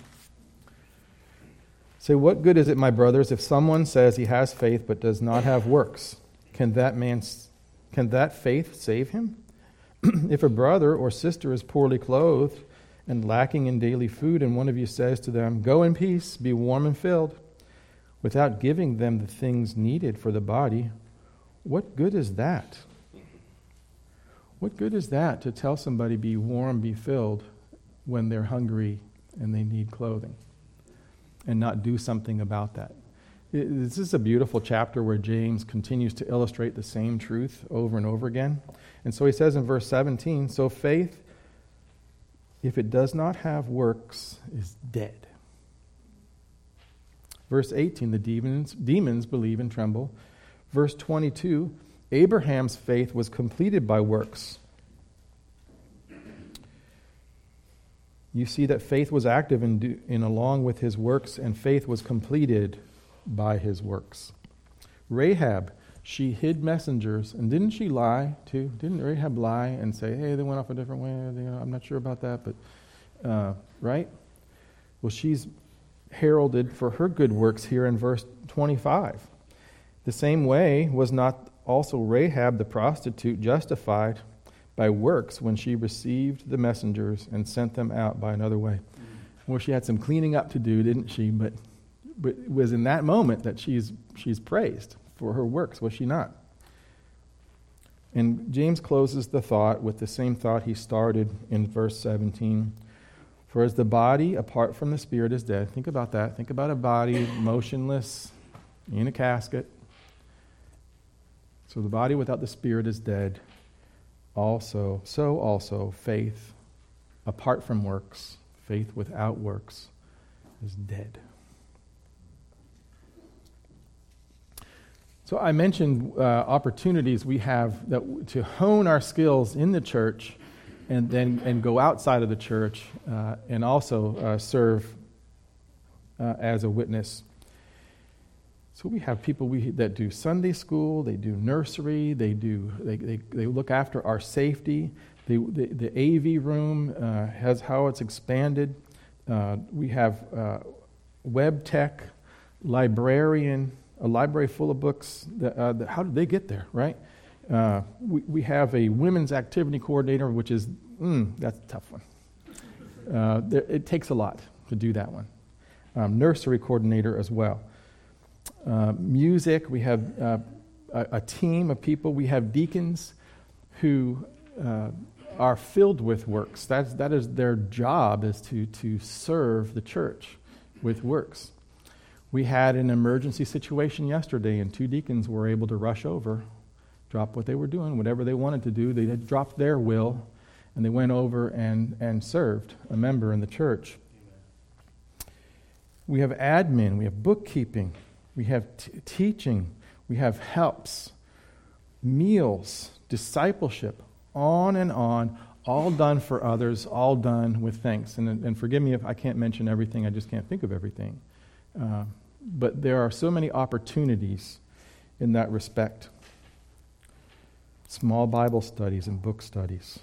Say, what good is it, my brothers, if someone says he has faith but does not have works? Can that man, can that faith save him? If a brother or sister is poorly clothed and lacking in daily food, and one of you says to them, go in peace, be warm and filled, without giving them the things needed for the body, what good is that? What good is that to tell somebody be warm, be filled, when they're hungry and they need clothing, and not do something about that? It, this is a beautiful chapter where James continues to illustrate the same truth over and over again. And so he says in verse seventeen, so faith, if it does not have works, is dead. Verse eighteen, the demons, demons believe and tremble. Verse twenty-two, Abraham's faith was completed by works. You see that faith was active in, in along with his works, and faith was completed by his works. Rahab, she hid messengers, and didn't she lie too? Didn't Rahab lie and say, hey, they went off a different way? You know, I'm not sure about that, but, uh, right? Well, she's heralded for her good works here in verse twenty-five. The same way was not also Rahab the prostitute justified by works when she received the messengers and sent them out by another way? Well, she had some cleaning up to do, didn't she? But, but it was in that moment that she's she's praised for her works, was she not? And James closes the thought with the same thought he started in verse seventeen. For as the body apart from the spirit is dead. Think about that. Think about a body motionless in a casket. So the body without the spirit is dead. Also, so also faith apart from works, faith without works is dead. So I mentioned uh, opportunities we have that to hone our skills in the church, and then and go outside of the church uh, and also uh, serve uh, as a witness. So we have people we that do Sunday school, they do nursery, they do they they, they look after our safety. They, the the A V room uh, has how it's expanded. Uh, we have uh, web tech, librarian, a library full of books. That, uh, that, how did they get there, right? Uh, we, we have a women's activity coordinator, which is, mm, that's a tough one, Uh, there, it takes a lot to do that one. Um, nursery coordinator as well. Uh, music, we have uh, a, a team of people. We have deacons who uh, are filled with works. That's, that is their job, is to, to serve the church with works. We had an emergency situation yesterday, and two deacons were able to rush over, drop what they were doing, whatever they wanted to do. They had dropped their will, and they went over and, and served a member in the church. Amen. We have admin, we have bookkeeping, we have t- teaching, we have helps, meals, discipleship, on and on, all done for others, all done with thanks. And, and forgive me if I can't mention everything, I just can't think of everything. Uh, but there are so many opportunities in that respect. Small Bible studies and book studies.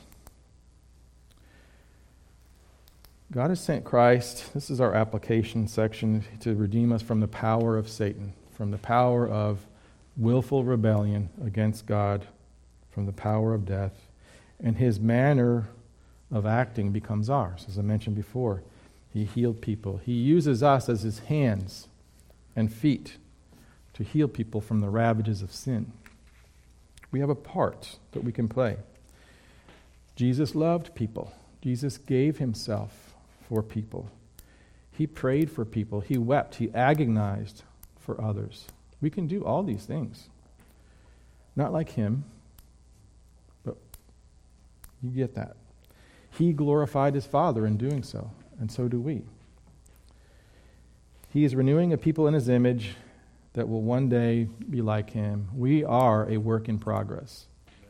God has sent Christ, this is our application section, to redeem us from the power of Satan, from the power of willful rebellion against God, from the power of death. And his manner of acting becomes ours, as I mentioned before. He healed people. He uses us as his hands and feet to heal people from the ravages of sin. We have a part that we can play. Jesus loved people. Jesus gave himself for people. He prayed for people. He wept. He agonized for others. We can do all these things. Not like him, but you get that. He glorified his Father in doing so, and so do we. He is renewing a people in his image that will one day be like him. We are a work in progress.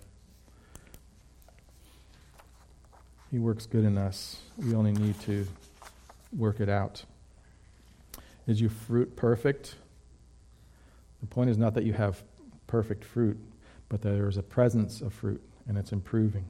He works good in us. We only need to work it out. Is your fruit perfect? The point is not that you have perfect fruit, but that there is a presence of fruit, and it's improving.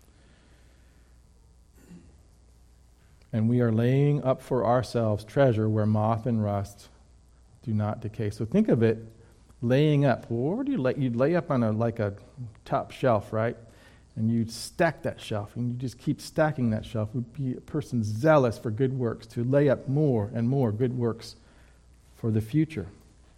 And we are laying up for ourselves treasure where moth and rust do not decay. So think of it, laying up. Well, where do you lay? You'd lay up on a like a top shelf, right? And you'd stack that shelf, and you just keep stacking that shelf. Would be a person zealous for good works, to lay up more and more good works for the future.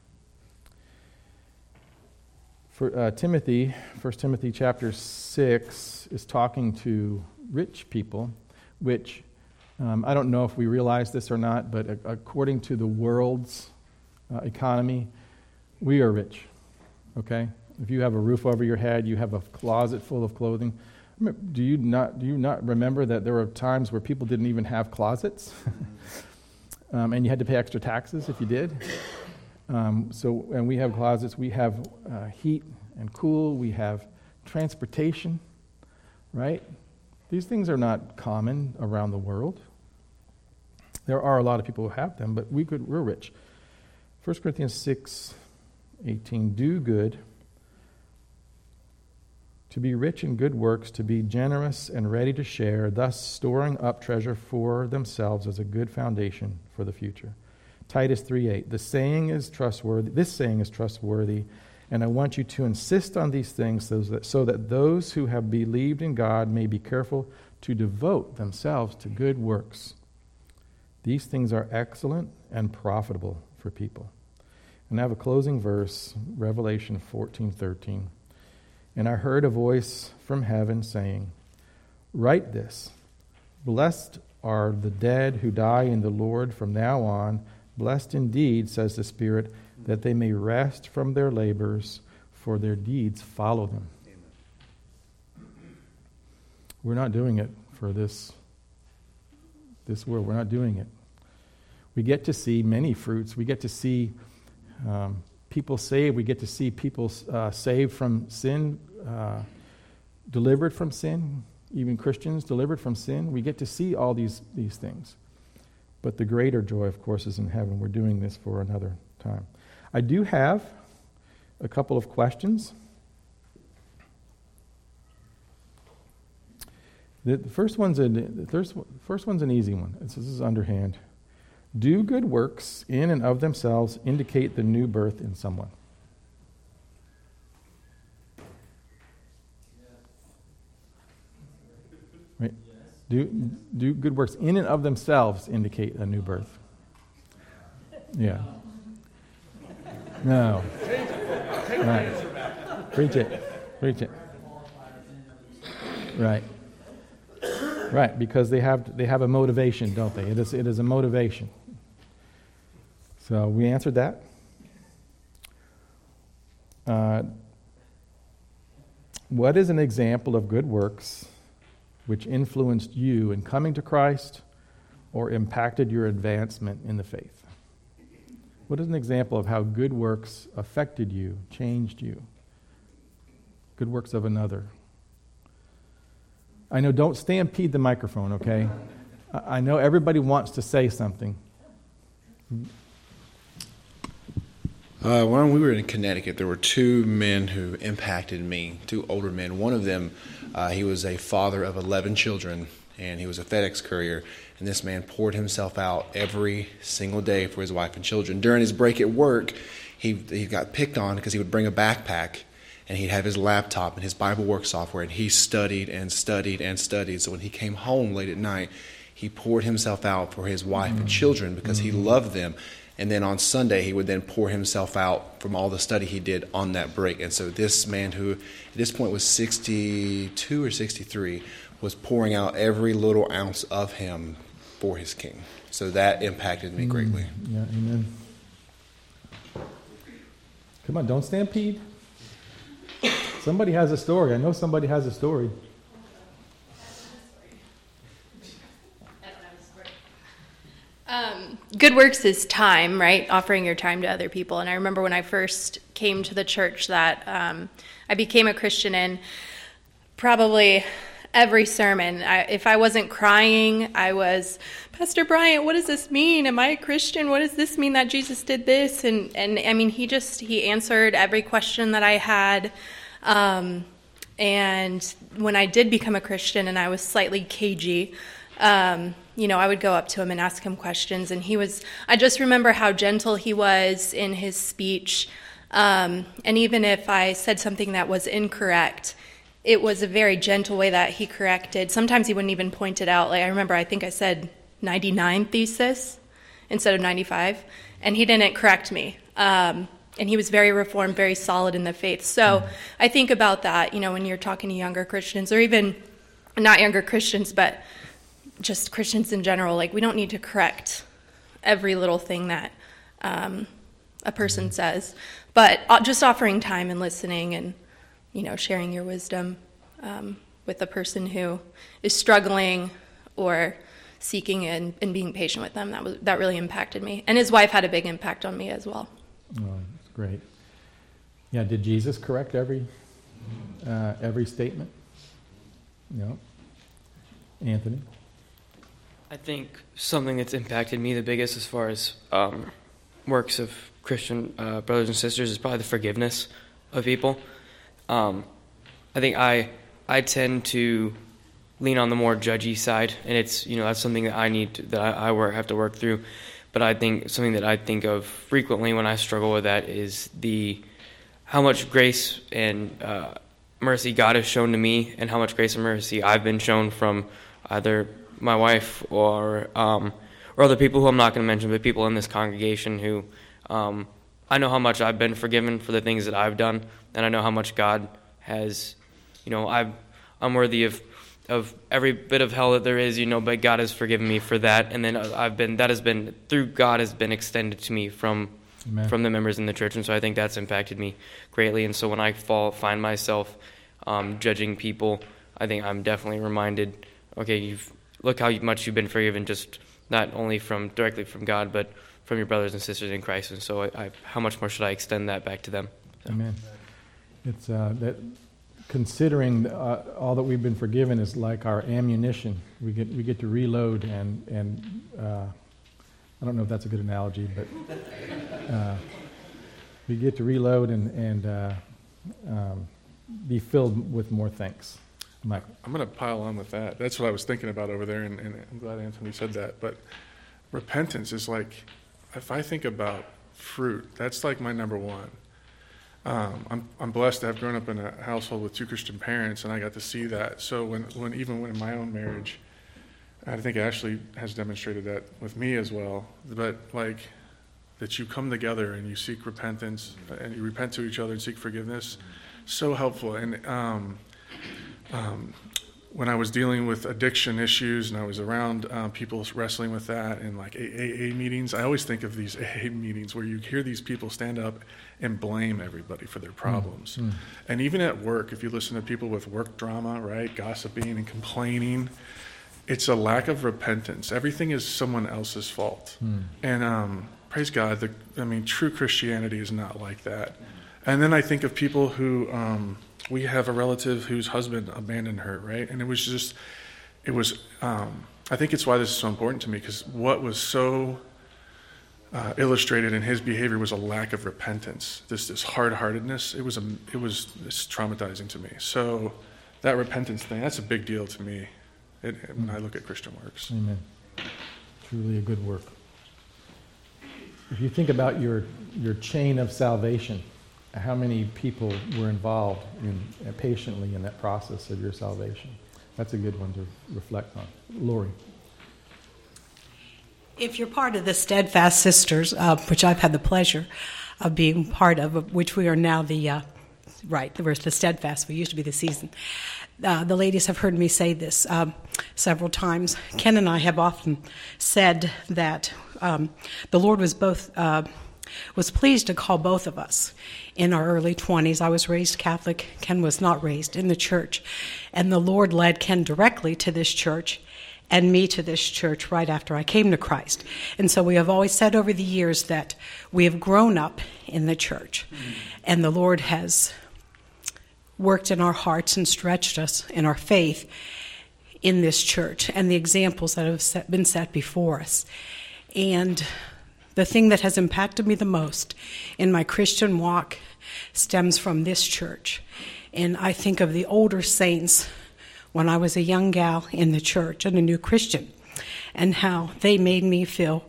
For uh, Timothy, First Timothy chapter six is talking to rich people, which um, I don't know if we realize this or not, but a- according to the world's uh, economy, we are rich, okay? If you have a roof over your head, you have a closet full of clothing. Do you not do you not remember that there were times where people didn't even have closets, um, and you had to pay extra taxes if you did? Um, so, and we have closets. We have uh, heat and cool. We have transportation, right? These things are not common around the world. There are a lot of people who have them, but we could we're rich. First Corinthians six eighteen. Do good. To be rich in good works, to be generous and ready to share, thus storing up treasure for themselves as a good foundation for the future. Titus three eight. The saying is trustworthy. This saying is trustworthy, and I want you to insist on these things so that, so that those who have believed in God may be careful to devote themselves to good works. These things are excellent and profitable for people. And I have a closing verse, Revelation fourteen thirteen. And I heard a voice from heaven saying, write this, blessed are the dead who die in the Lord from now on. Blessed indeed, says the Spirit, that they may rest from their labors, for their deeds follow them. Amen. We're not doing it for this, this world. We're not doing it. We get to see many fruits. We get to see um, people saved. We get to see people uh, saved from sin, uh, delivered from sin, even Christians delivered from sin. We get to see all these, these things. But the greater joy, of course, is in heaven. We're doing this for another time. I do have a couple of questions. The, the first one's a, the first, first one's an easy one. This is underhand. Do good works in and of themselves indicate the new birth in someone? Right? Do, do good works in and of themselves indicate a new birth? Yeah. No. Right. Preach it. Preach it. Right. Right, because they have they have a motivation, don't they? It is it is a motivation. So we answered that. Uh, what is an example of good works which influenced you in coming to Christ or impacted your advancement in the faith? What is an example of how good works affected you, changed you? Good works of another. I know, don't stampede the microphone, okay? I know everybody wants to say something. Uh, when we were in Connecticut, there were two men who impacted me, two older men. One of them, uh, he was a father of eleven children, and he was a FedEx courier. And this man poured himself out every single day for his wife and children. During his break at work, he he got picked on because he would bring a backpack, and he'd have his laptop and his Bible work software, and he studied and studied and studied. So when he came home late at night, he poured himself out for his wife mm-hmm. and children because mm-hmm. he loved them. And then on Sunday, he would then pour himself out from all the study he did on that break. And so this man, who at this point was sixty-two or sixty-three, was pouring out every little ounce of him for his King. So that impacted me greatly. Mm, yeah, amen. Come on, don't stampede. Somebody has a story. I know somebody has a story. Um, good works is time, right? Offering your time to other people. And I remember when I first came to the church that um, I became a Christian in, probably every sermon, I, if I wasn't crying, I was, Pastor Bryant, what does this mean? Am I a Christian? What does this mean that Jesus did this? And, and I mean, he just, he answered every question that I had. Um, and when I did become a Christian and I was slightly cagey, um, you know, I would go up to him and ask him questions, and he was, I just remember how gentle he was in his speech, um, and even if I said something that was incorrect, it was a very gentle way that he corrected. Sometimes he wouldn't even point it out. Like, I remember, I think I said ninety-nine thesis instead of ninety-five, and he didn't correct me. Um, and he was very reformed, very solid in the faith. So mm-hmm. I think about that, you know, when you're talking to younger Christians, or even not younger Christians, but just Christians in general. Like, we don't need to correct every little thing that um, a person says, but just offering time and listening and, you know, sharing your wisdom um, with a person who is struggling or seeking and, and being patient with them, that was that really impacted me. And his wife had a big impact on me as well. Oh, that's great. Yeah, did Jesus correct every uh, every statement? No. Anthony? I think something that's impacted me the biggest as far as um, works of Christian uh, brothers and sisters is probably the forgiveness of people. Um, I think I I tend to lean on the more judgy side, and it's, you know, that's something that I need to, that I, I work, have to work through. But I think something that I think of frequently when I struggle with that is the how much grace and uh, mercy God has shown to me, and how much grace and mercy I've been shown from either my wife or um, or other people who I'm not going to mention, but people in this congregation who um, I know how much I've been forgiven for the things that I've done, and I know how much God has, you know, I've, I'm worthy of of every bit of hell that there is, you know, but God has forgiven me for that, and then I've been, that has been, through God has been extended to me from Amen. From the members in the church, and so I think that's impacted me greatly. And so when I fall, find myself um, judging people, I think I'm definitely reminded, okay, you've look how much you've been forgiven, just not only from directly from God, but from your brothers and sisters in Christ. And so I, I, how much more should I extend that back to them? So. Amen. It's uh, that considering uh, all that we've been forgiven is like our ammunition. We get we get to reload, and and uh, I don't know if that's a good analogy, but uh, we get to reload and and uh, um, be filled with more thanks. Mike. I'm going to pile on with that. That's what I was thinking about over there, and, and I'm glad Anthony said that. But repentance is like, if I think about fruit, that's like my number one. Um, I'm I'm blessed to have grown up in a household with two Christian parents, and I got to see that. So when, when even when in my own marriage, I think Ashley has demonstrated that with me as well. But like that you come together and you seek repentance and you repent to each other and seek forgiveness, so helpful. And um, um, when I was dealing with addiction issues and I was around um, people wrestling with that in like A A meetings, I always think of these A A meetings where you hear these people stand up and blame everybody for their problems. Mm-hmm. And even at work, if you listen to people with work drama, right, gossiping and complaining, it's a lack of repentance. Everything is someone else's fault. Mm. And um, praise God, the, I mean, true Christianity is not like that. And then I think of people who, um, we have a relative whose husband abandoned her, right? And it was just, it was, um, I think it's why this is so important to me, because what was so uh, illustrated in his behavior was a lack of repentance, this this hard-heartedness. It was, a, it was it's traumatizing to me. So that repentance thing, that's a big deal to me it, when I look at Christian works. Amen. Truly a good work. If you think about your your chain of salvation, how many people were involved in uh, patiently in that process of your salvation? That's a good one to reflect on. Lori. If you're part of the Steadfast Sisters, uh, which I've had the pleasure of being part of, which we are now the, uh, right, we're the Steadfast, we used to be the Season. Uh, the ladies have heard me say this um, several times. Ken and I have often said that um, the Lord was both uh, was pleased to call both of us in our early twenties. I was raised Catholic. Ken was not raised in the church. And the Lord led Ken directly to this church and me to this church right after I came to Christ. And so we have always said over the years that we have grown up in the church. Mm-hmm. And the Lord has worked in our hearts and stretched us in our faith in this church and the examples that have set, been set before us. And the thing that has impacted me the most in my Christian walk stems from this church. And I think of the older saints when I was a young gal in the church and a new Christian, and how they made me feel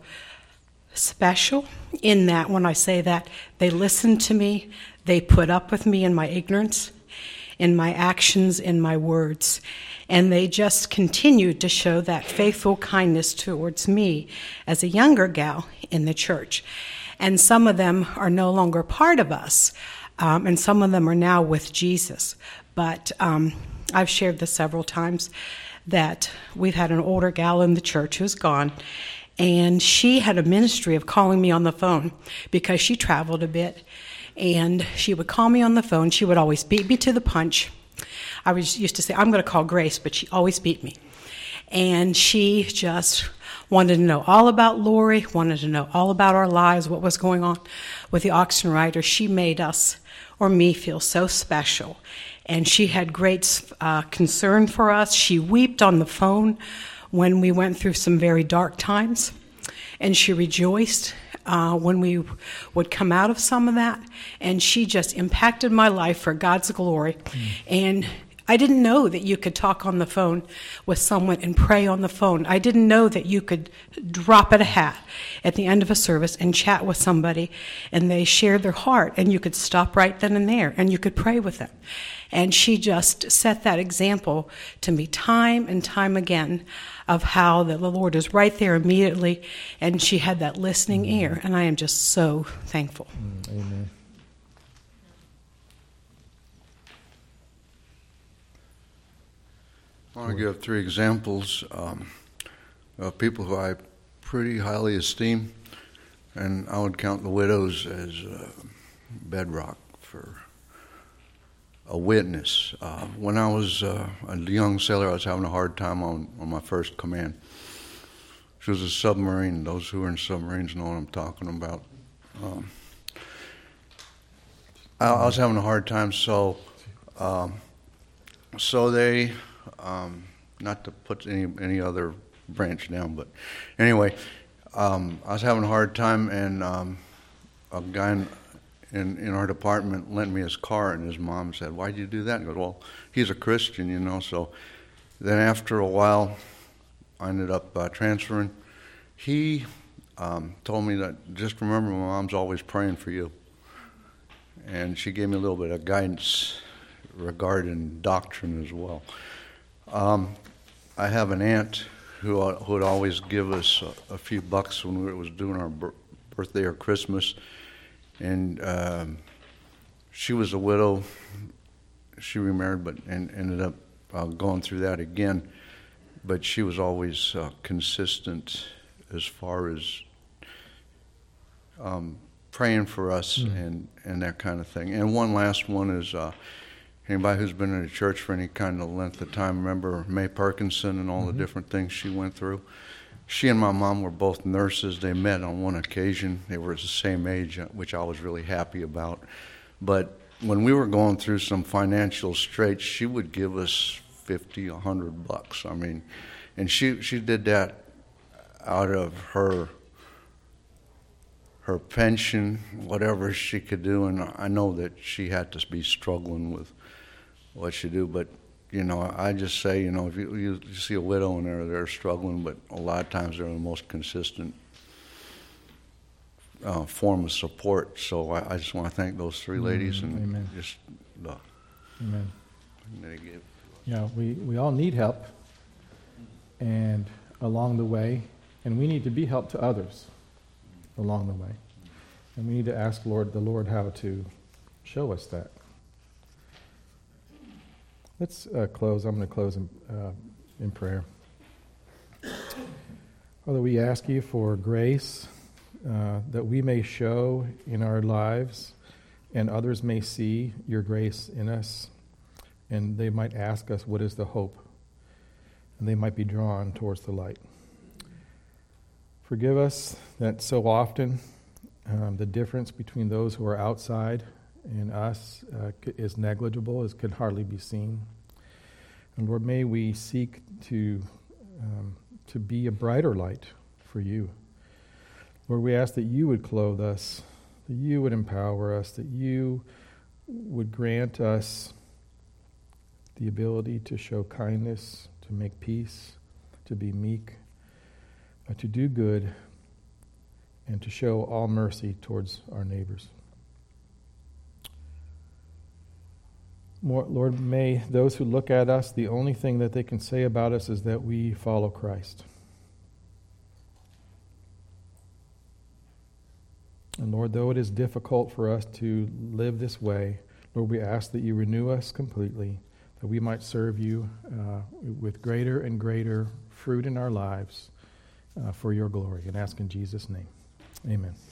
special in that when I say that, they listened to me, they put up with me in my ignorance, in my actions, in my words, and they just continued to show that faithful kindness towards me as a younger gal in the church. And some of them are no longer part of us, um, and some of them are now with Jesus. But um, I've shared this several times that we've had an older gal in the church who's gone, and she had a ministry of calling me on the phone because she traveled a bit. And she would call me on the phone. She would always beat me to the punch. I was used to say, I'm going to call Grace, but she always beat me. And she just wanted to know all about Lori, wanted to know all about our lives, what was going on with the Oxen Rider. She made us, or me, feel so special. And she had great uh, concern for us. She wept on the phone when we went through some very dark times. And she rejoiced Uh, when we would come out of some of that, and she just impacted my life for God's glory. Mm. And I didn't know that you could talk on the phone with someone and pray on the phone. I didn't know that you could drop at a hat at the end of a service and chat with somebody, and they shared their heart, and you could stop right then and there, and you could pray with them. And she just set that example to me time and time again of how the Lord is right there immediately, and she had that listening mm. ear, and I am just so thankful. Mm, amen. I want to give three examples um, of people who I pretty highly esteem, and I would count the widows as uh, bedrock for a witness. Uh, when I was uh, a young sailor, I was having a hard time on, on my first command. She was a submarine. Those who are in submarines know what I'm talking about. Um, I, I was having a hard time, so um, so they, um, not to put any any other branch down, but anyway, um, I was having a hard time, and um, a guy in In, in our department lent me his car, and his mom said, "Why'd you do that?" And he goes, "Well, he's a Christian, you know." So then after a while, I ended up uh, transferring. He um, told me that, just remember, my mom's always praying for you. And she gave me a little bit of guidance regarding doctrine as well. Um, I have an aunt who who would always give us a, a few bucks when we was doing our bir- birthday or Christmas, and um, she was a widow. She remarried, but and ended up uh, going through that again. But she was always uh, consistent as far as um, praying for us mm. and, and that kind of thing. And one last one is uh, anybody who's been in the church for any kind of length of time, remember May Parkinson and all mm-hmm. the different things she went through? She and my mom were both nurses. They met on one occasion. They were the same age, which I was really happy about. But when we were going through some financial straits, she would give us fifty, a hundred bucks. I mean, and she she did that out of her her pension, whatever she could do. And I know that she had to be struggling with what she do, but you know, I just say, you know, if you, you see a widow in there, they're struggling, but a lot of times they're the most consistent uh, form of support. So I, I just want to thank those three ladies and Amen. just the Amen. they gave. Yeah, we, we all need help, and along the way, and we need to be help to others along the way. And we need to ask Lord, the Lord how to show us that. Let's uh, close. I'm going to close in, uh, in prayer. Father, we ask you for grace uh, that we may show in our lives, and others may see your grace in us. And they might ask us, what is the hope? And they might be drawn towards the light. Forgive us that so often um, the difference between those who are outside and us uh, is negligible, is can hardly be seen. And Lord, may we seek to um, to be a brighter light for you. Lord, we ask that you would clothe us, that you would empower us, that you would grant us the ability to show kindness, to make peace, to be meek, uh, to do good, and to show all mercy towards our neighbors. More, Lord, may those who look at us, the only thing that they can say about us is that we follow Christ. And Lord, though it is difficult for us to live this way, Lord, we ask that you renew us completely, that we might serve you uh, with greater and greater fruit in our lives uh, for your glory. And ask in Jesus' name. Amen.